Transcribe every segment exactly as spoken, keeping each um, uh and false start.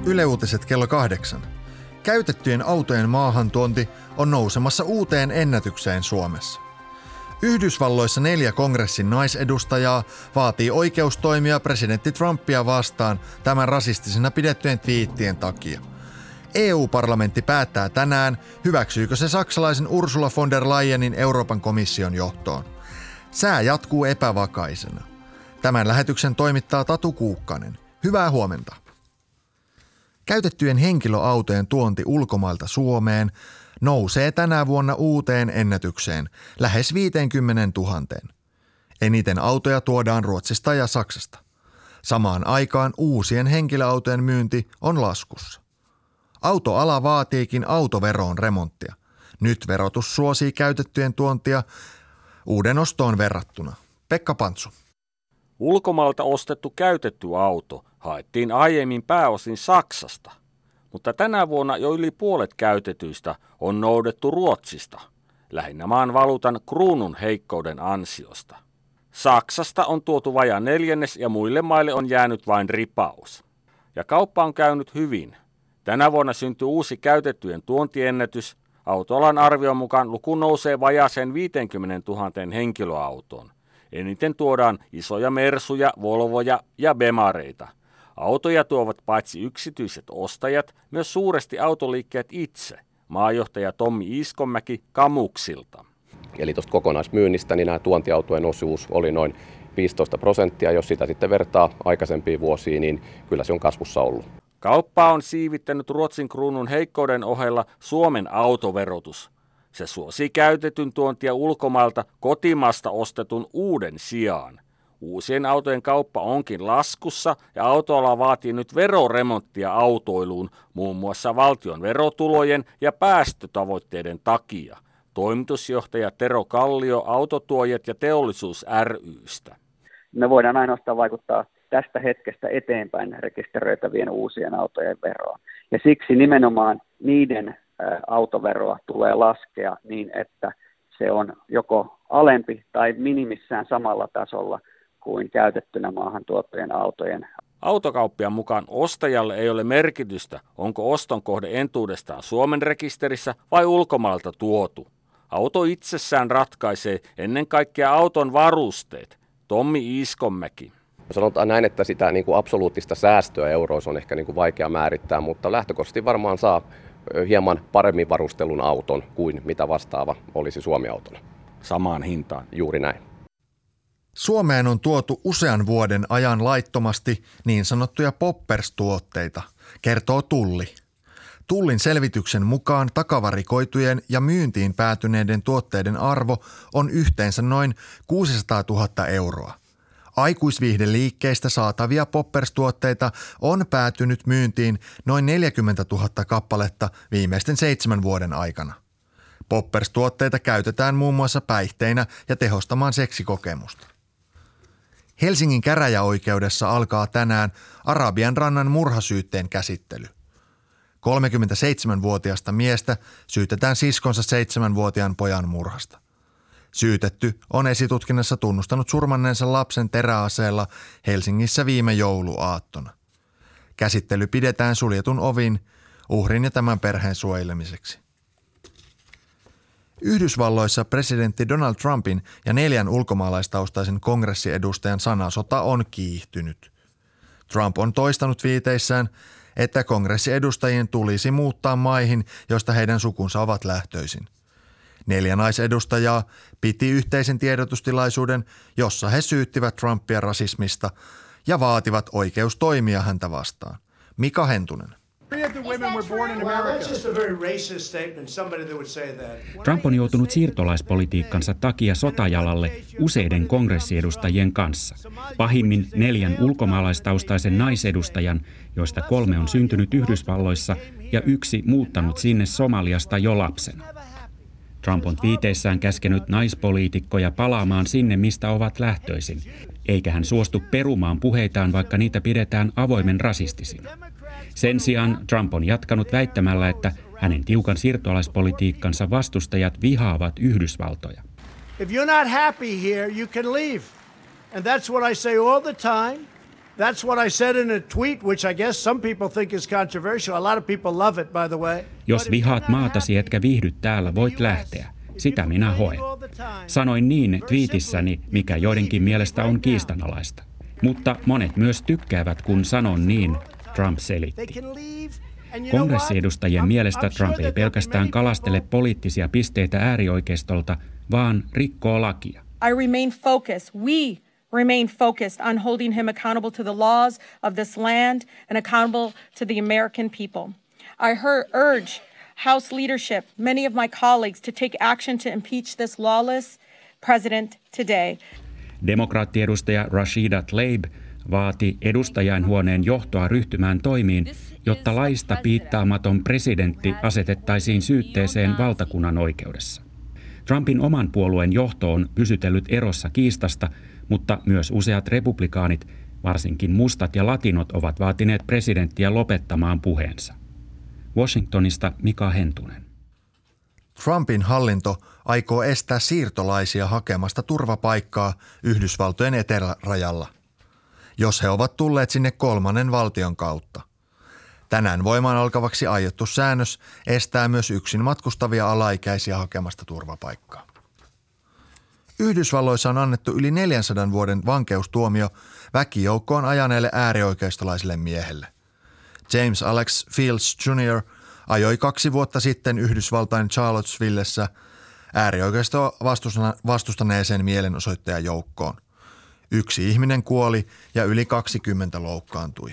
Yle Uutiset kello kahdeksan. Käytettyjen autojen maahantuonti on nousemassa uuteen ennätykseen Suomessa. Yhdysvalloissa neljä kongressin naisedustajaa vaatii oikeustoimia presidentti Trumpia vastaan tämän rasistisena pidettyjen twiittien takia. E U-parlamentti päättää tänään, hyväksyykö se saksalaisen Ursula von der Leyenin Euroopan komission johtoon. Sää jatkuu epävakaisena. Tämän lähetyksen toimittaa Tatu Kuukkanen. Hyvää huomenta. Käytettyjen henkilöautojen tuonti ulkomailta Suomeen nousee tänä vuonna uuteen ennätykseen, lähes viisikymmentätuhatta. Eniten autoja tuodaan Ruotsista ja Saksasta. Samaan aikaan uusien henkilöautojen myynti on laskussa. Autoala vaatiikin autoveroon remonttia. Nyt verotus suosii käytettyjen tuontia uuden ostoon verrattuna. Pekka Pantsu. Ulkomailta ostettu käytetty auto haettiin aiemmin pääosin Saksasta, mutta tänä vuonna jo yli puolet käytetyistä on noudettu Ruotsista, lähinnä maan valuutan kruunun heikkouden ansiosta. Saksasta on tuotu vajaa neljännes ja muille maille on jäänyt vain ripaus. Ja kauppa on käynyt hyvin. Tänä vuonna syntyy uusi käytettyjen tuontiennätys. Autoalan arvion mukaan luku nousee vajaaseen viisikymmentätuhatta henkilöautoon. Eniten tuodaan isoja Mersuja, Volvoja ja Bemareita. Autoja tuovat paitsi yksityiset ostajat, myös suuresti autoliikkeet itse, maajohtaja Tommi Iiskonmäki Kamuksilta. Eli tuosta kokonaismyynnistä niin nämä tuontiautojen osuus oli noin viisitoista prosenttia. Jos sitä sitten vertaa aikaisempiin vuosiin, niin kyllä se on kasvussa ollut. Kauppaa on siivittänyt Ruotsin kruunun heikkouden ohella Suomen autoverotus. Se suosii käytetyn tuontia ulkomailta kotimaasta ostetun uuden sijaan. Uusien autojen kauppa onkin laskussa ja autoala vaatii nyt veroremonttia autoiluun muun muassa valtion verotulojen ja päästötavoitteiden takia. Toimitusjohtaja Tero Kallio Autotuojat ja teollisuus ry:stä. Me voidaan ainoastaan vaikuttaa tästä hetkestä eteenpäin rekisteröitävien uusien autojen veroon. Ja siksi nimenomaan niiden autoveroa tulee laskea niin, että se on joko alempi tai minimissään samalla tasolla kuin käytettynä maahan tuotujen autojen. Autokauppiaan mukaan ostajalle ei ole merkitystä, onko oston kohde entuudestaan Suomen rekisterissä vai ulkomailta tuotu. Auto itsessään ratkaisee ennen kaikkea auton varusteet. Tommi Iiskonmäki. Sanotaan näin, että sitä niin kuin absoluuttista säästöä euroissa on ehkä niin kuin vaikea määrittää, mutta lähtökohtaisesti varmaan saa hieman paremmin varustelun auton kuin mitä vastaava olisi Suomi-autona. Samaan hintaan. Juuri näin. Suomeen on tuotu usean vuoden ajan laittomasti niin sanottuja poppers-tuotteita, kertoo Tulli. Tullin selvityksen mukaan takavarikoitujen ja myyntiin päätyneiden tuotteiden arvo on yhteensä noin kuusisataatuhatta euroa. Aikuisviihdeliikkeistä saatavia poppers-tuotteita on päätynyt myyntiin noin neljäkymmentätuhatta kappaletta viimeisten seitsemän vuoden aikana. Poppers-tuotteita käytetään muun muassa päihteinä ja tehostamaan seksikokemusta. Helsingin käräjäoikeudessa alkaa tänään Arabian rannan murhasyytteen käsittely. kolmekymmentäseitsemänvuotiasta miestä syytetään siskonsa seitsemänvuotiaan pojan murhasta. Syytetty on esitutkinnassa tunnustanut surmanneensa lapsen teräaseella Helsingissä viime jouluaattona. Käsittely pidetään suljetun ovin uhrin ja tämän perheen suojelemiseksi. Yhdysvalloissa presidentti Donald Trumpin ja neljän ulkomaalaistaustaisen kongressiedustajan sanasota on kiihtynyt. Trump on toistanut viiteissään, että kongressiedustajien tulisi muuttaa maihin, joista heidän sukunsa ovat lähtöisin. Neljä naisedustajaa piti yhteisen tiedotustilaisuuden, jossa he syyttivät Trumpia rasismista ja vaativat oikeustoimia häntä vastaan. Mika Hentunen. Trump on joutunut siirtolaispolitiikkansa takia sotajalalle useiden kongressiedustajien kanssa. Pahimmin neljän ulkomaalaistaustaisen naisedustajan, joista kolme on syntynyt Yhdysvalloissa ja yksi muuttanut sinne Somaliasta jo lapsena. Trump on twiiteissään käskenyt naispoliitikkoja palaamaan sinne, mistä ovat lähtöisin, eikä hän suostu perumaan puheitaan, vaikka niitä pidetään avoimen rasistisina. Sen sijaan Trump on jatkanut väittämällä, että hänen tiukan siirtolaispolitiikkansa vastustajat vihaavat Yhdysvaltoja. If you're not happy here, you can leave. And that's what I say all the time. That's what I said in a tweet, which I guess some people think is controversial. A lot of people love it, by the way. Jos vihaat maatasi etkä viihdy täällä, voit lähteä. Sitä minä hoen. Sanoin niin twiitissäni, mikä joidenkin mielestä on kiistanalaista. Mutta monet myös tykkäävät, kun sanon niin, Trump selitti. Kongressiedustajien mielestä Trump ei pelkästään kalastele poliittisia pisteitä äärioikeistolta, vaan rikkoo lakia. I remain focused. We remain focused on holding him accountable to the laws of this land and accountable to the American people. I heard, urge House leadership, many of my colleagues, to take action to impeach this lawless president today. Demokraattiedustaja Rashida Tlaib vaati edustajainhuoneen johtoa ryhtymään toimiin, jotta laista piittaamaton presidentti asetettaisiin syytteeseen valtakunnan oikeudessa. Trumpin oman puolueen johto on pysytellyt erossa kiistasta, mutta myös useat republikaanit, varsinkin mustat ja latinot, ovat vaatineet presidenttiä lopettamaan puheensa. Washingtonista Mika Hentunen. Trumpin hallinto aikoo estää siirtolaisia hakemasta turvapaikkaa Yhdysvaltojen etelärajalla, jos he ovat tulleet sinne kolmannen valtion kautta. Tänään voimaan alkavaksi aiottu säännös estää myös yksin matkustavia alaikäisiä hakemasta turvapaikkaa. Yhdysvalloissa on annettu yli neljänsadan vuoden vankeustuomio väkijoukkoon ajaneelle äärioikeistolaiselle miehelle. James Alex Fields junior ajoi kaksi vuotta sitten Yhdysvaltain Charlottesvillessä äärioikeistoa vastustaneeseen mielenosoittajajoukkoon. Yksi ihminen kuoli ja yli kaksikymmentä loukkaantui.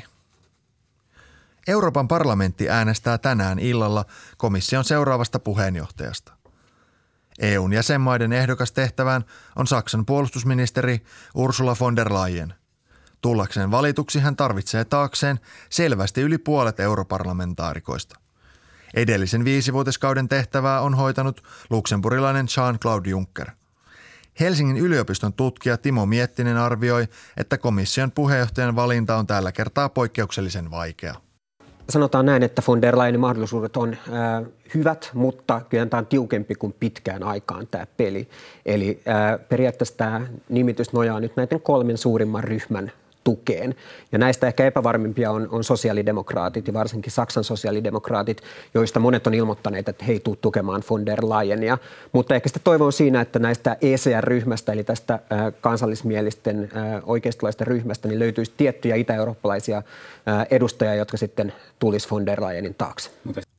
Euroopan parlamentti äänestää tänään illalla komission seuraavasta puheenjohtajasta. E U:n jäsenmaiden ehdokas tehtävään on Saksan puolustusministeri Ursula von der Leyen. Tullakseen valituksi hän tarvitsee taakseen selvästi yli puolet europarlamentaarikoista. Edellisen viisivuotiskauden tehtävää on hoitanut luxemburgilainen Jean-Claude Juncker. Helsingin yliopiston tutkija Timo Miettinen arvioi, että komission puheenjohtajan valinta on tällä kertaa poikkeuksellisen vaikea. Sanotaan näin, että von der Leyenin mahdollisuudet on äh, hyvät, mutta kyllä tämä on tiukempi kuin pitkään aikaan tämä peli. Eli äh, periaatteessa tämä nimitys nojaa nyt näiden kolmen suurimman ryhmän tukeen. Ja näistä ehkä epävarmimpia on, on sosiaalidemokraatit ja varsinkin Saksan sosiaalidemokraatit, joista monet on ilmoittaneet, että he ei tule tukemaan von der Leyenia. Mutta ehkä sitä toivon siinä, että näistä E C R-ryhmästä, eli tästä äh, kansallismielisten äh, oikeistolaisten ryhmästä, niin löytyisi tiettyjä itä-eurooppalaisia äh, edustajia, jotka sitten tulisi von der Leyenin taakse.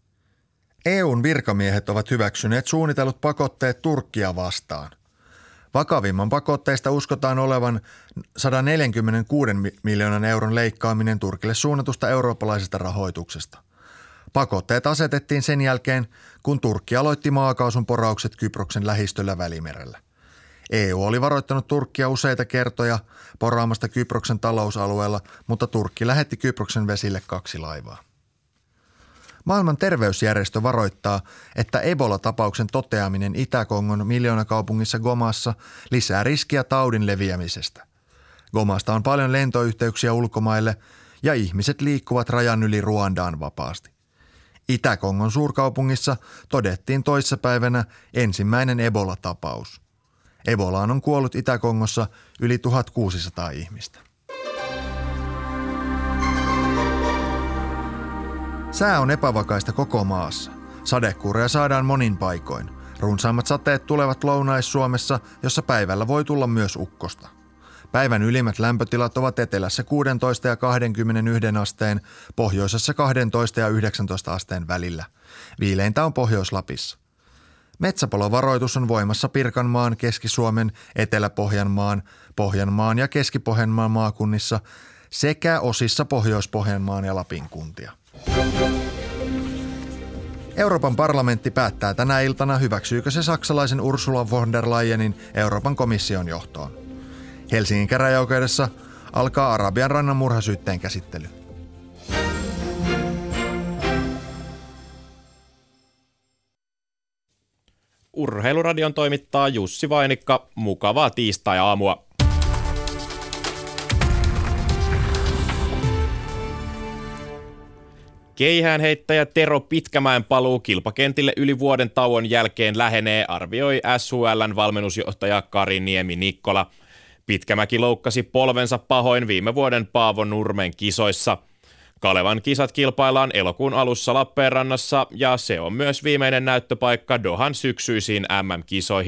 E U:n virkamiehet ovat hyväksyneet suunnitellut pakotteet Turkkia vastaan. Vakavimman pakotteista uskotaan olevan sata neljäkymmentäkuusi miljoonan euron leikkaaminen Turkille suunnatusta eurooppalaisesta rahoituksesta. Pakotteet asetettiin sen jälkeen, kun Turkki aloitti maakaasun poraukset Kyproksen lähistöllä Välimerellä. E U oli varoittanut Turkkia useita kertoja poraamasta Kyproksen talousalueella, mutta Turkki lähetti Kyproksen vesille kaksi laivaa. Maailman terveysjärjestö varoittaa, että Ebola-tapauksen toteaminen Itä-Kongon miljoonakaupungissa Gomassa lisää riskiä taudin leviämisestä. Gomasta on paljon lentoyhteyksiä ulkomaille ja ihmiset liikkuvat rajan yli Ruandaan vapaasti. Itä-Kongon suurkaupungissa todettiin toissapäivänä ensimmäinen Ebola-tapaus. Ebolaan on kuollut Itä-Kongossa yli tuhatkuusisataa ihmistä. Sää on epävakaista koko maassa. Sadekuureja saadaan monin paikoin. Runsaimmat sateet tulevat Lounais-Suomessa, jossa päivällä voi tulla myös ukkosta. Päivän ylimmät lämpötilat ovat etelässä kuusitoista ja kaksikymmentäyksi asteen, pohjoisessa kaksitoista ja yhdeksäntoista asteen välillä. Viileintä on Pohjois-Lapissa. Metsäpalovaroitus on voimassa Pirkanmaan, Keski-Suomen, Etelä-Pohjanmaan, Pohjanmaan ja Keski-Pohjanmaan maakunnissa sekä osissa Pohjois-Pohjanmaan ja Lapin kuntia. Euroopan parlamentti päättää tänä iltana, hyväksyykö se saksalaisen Ursula von der Leyenin Euroopan komission johtoon. Helsingin käräjäoikeudessa alkaa Arabian rannan murhasyytteen käsittely. Urheiluradion toimittaa Jussi Vainikka. Mukavaa tiistai-aamua. Keihäänheittäjä Tero Pitkämäen paluu kilpakentille yli vuoden tauon jälkeen lähenee, arvioi S H L:n valmennusjohtaja Kari Niemi-Nikkola. Pitkämäki loukkasi polvensa pahoin viime vuoden Paavo Nurmen kisoissa. Kalevan kisat kilpaillaan elokuun alussa Lappeenrannassa ja se on myös viimeinen näyttöpaikka Dohan syksyisiin M M-kisoihin.